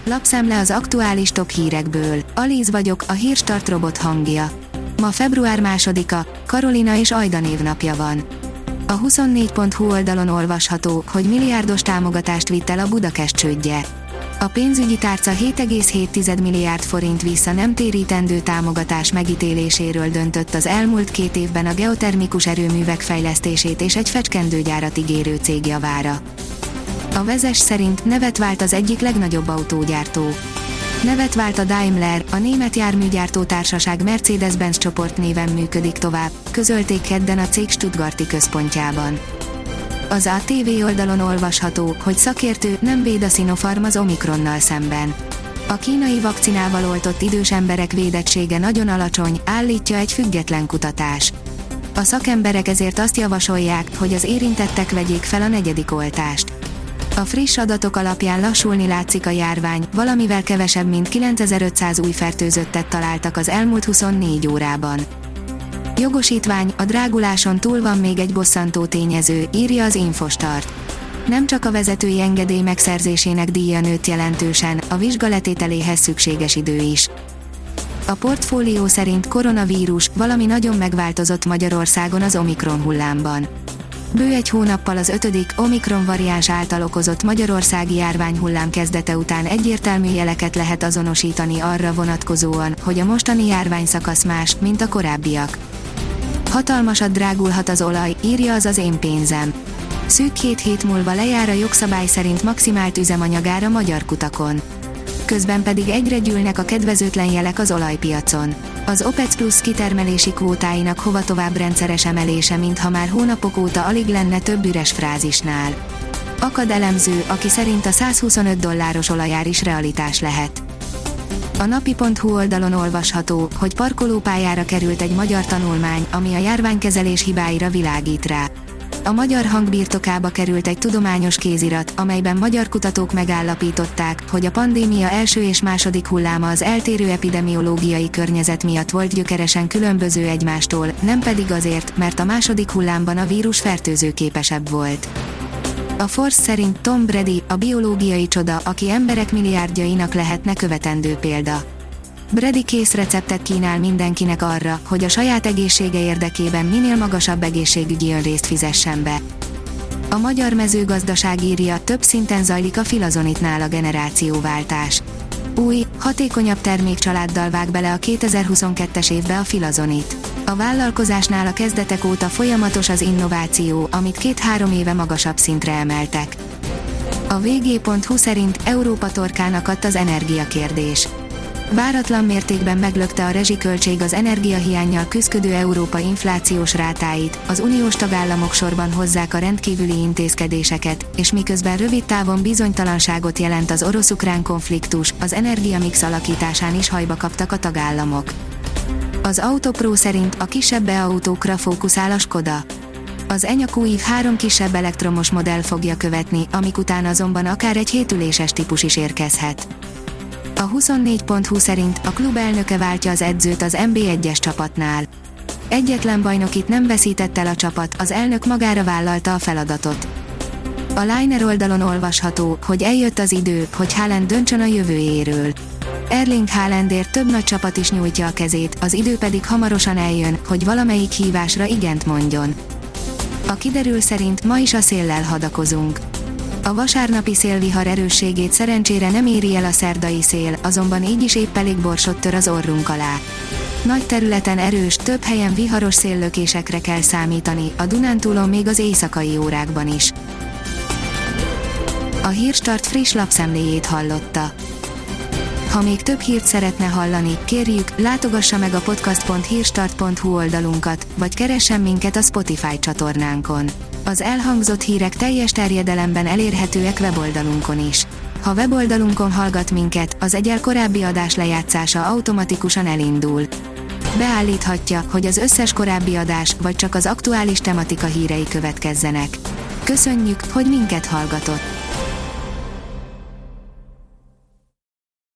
Lapszemle az aktuális top hírekből. Alíz vagyok, a Hírstart robot hangja. Ma február 2-a, Karolina és Ajda névnapja van. A 24.hu oldalon olvasható, hogy milliárdos támogatást vitt el a Budakeszt csődje. A pénzügyi tárca 7,7 milliárd forint vissza nem térítendő támogatás megítéléséről döntött az elmúlt 2 évben a geotermikus erőművek fejlesztését és egy fecskendőgyárat ígérő cég javára. A Vezes szerint nevet vált az egyik legnagyobb autógyártó. Nevet vált a Daimler, a német járműgyártó társaság Mercedes-Benz csoport néven működik tovább, közölték kedden a cég stuttgarti központjában. Az ATV oldalon olvasható, hogy szakértő, nem véd a Sinopharm az Omikronnal szemben. A kínai vakcinával oltott idős emberek védettsége nagyon alacsony, állítja egy független kutatás. A szakemberek ezért azt javasolják, hogy az érintettek vegyék fel a 4. oltást. A friss adatok alapján lassulni látszik a járvány, valamivel kevesebb mint 9500 új fertőzöttet találtak az elmúlt 24 órában. Jogosítvány, a dráguláson túl van még egy bosszantó tényező, írja az Infostart. Nem csak a vezetői engedély megszerzésének díja nőtt jelentősen, a vizsga letételéhez szükséges idő is. A portfólió szerint koronavírus, valami nagyon megváltozott Magyarországon az Omikron hullámban. Bő egy hónappal az 5. Omikron variáns által okozott magyarországi járványhullám kezdete után egyértelmű jeleket lehet azonosítani arra vonatkozóan, hogy a mostani járványszakasz más, mint a korábbiak. Hatalmasat drágulhat az olaj, írja az Én pénzem. Szűk 2 hét múlva lejár a jogszabály szerint maximált üzemanyagár a magyar kutakon. Közben pedig egyre gyűlnek a kedvezőtlen jelek az olajpiacon. Az OPEC Plus kitermelési kvótáinak hova tovább rendszeres emelése, mintha már hónapok óta alig lenne több üres frázisnál. Akad elemző, aki szerint a $125 olajár is realitás lehet. A napi.hu oldalon olvasható, hogy parkolópályára került egy magyar tanulmány, ami a járványkezelés hibáira világít rá. A Magyar Hang birtokába került egy tudományos kézirat, amelyben magyar kutatók megállapították, hogy a pandémia első és második hulláma az eltérő epidemiológiai környezet miatt volt gyökeresen különböző egymástól, nem pedig azért, mert a második hullámban a vírus fertőzőképesebb volt. A Force szerint Tom Brady, a biológiai csoda, aki emberek milliárdjainak lehetne követendő példa. Brady kész receptet kínál mindenkinek arra, hogy a saját egészsége érdekében minél magasabb egészségügyi önrészt fizessen be. A magyar mezőgazdaság írja, több szinten zajlik a Filazonitnál a generációváltás. Új, hatékonyabb termékcsaláddal vág bele a 2022-es évbe a Filazonit. A vállalkozásnál a kezdetek óta folyamatos az innováció, amit 2-3 éve magasabb szintre emeltek. A vg.hu szerint Európa torkán akadt az energiakérdés. Váratlan mértékben meglökte a rezsiköltség az energiahiánnyal küszködő Európa inflációs rátáit, az uniós tagállamok sorban hozzák a rendkívüli intézkedéseket, és miközben rövid távon bizonytalanságot jelent az orosz-ukrán konfliktus, az energiamix alakításán is hajba kaptak a tagállamok. Az Autopro szerint a kisebb autókra fókuszál a Skoda. Az Enyaq új 3 kisebb elektromos modell fogja követni, amik után azonban akár egy 7 üléses típus is érkezhet. A 24.hu szerint a klub elnöke váltja az edzőt az NB1-es csapatnál. Egyetlen bajnokit nem veszített el a csapat, az elnök magára vállalta a feladatot. A Liner oldalon olvasható, hogy eljött az idő, hogy Haaland döntsön a jövőjéről. Erling Haalandért több nagy csapat is nyújtja a kezét, az idő pedig hamarosan eljön, hogy valamelyik hívásra igent mondjon. A kiderül szerint ma is a széllel hadakozunk. A vasárnapi szélvihar erősségét szerencsére nem éri el a szerdai szél, azonban így is épp elég borsot tör az orrunk alá. Nagy területen erős, több helyen viharos széllökésekre kell számítani, a Dunántúlon még az éjszakai órákban is. A Hírstart friss lapszemléjét hallotta. Ha még több hírt szeretne hallani, kérjük, látogassa meg a podcast.hírstart.hu oldalunkat, vagy keressen minket a Spotify csatornánkon. Az elhangzott hírek teljes terjedelemben elérhetőek weboldalunkon is. Ha weboldalunkon hallgat minket, az egyel korábbi adás lejátszása automatikusan elindul. Beállíthatja, hogy az összes korábbi adás, vagy csak az aktuális tematika hírei következzenek. Köszönjük, hogy minket hallgatott!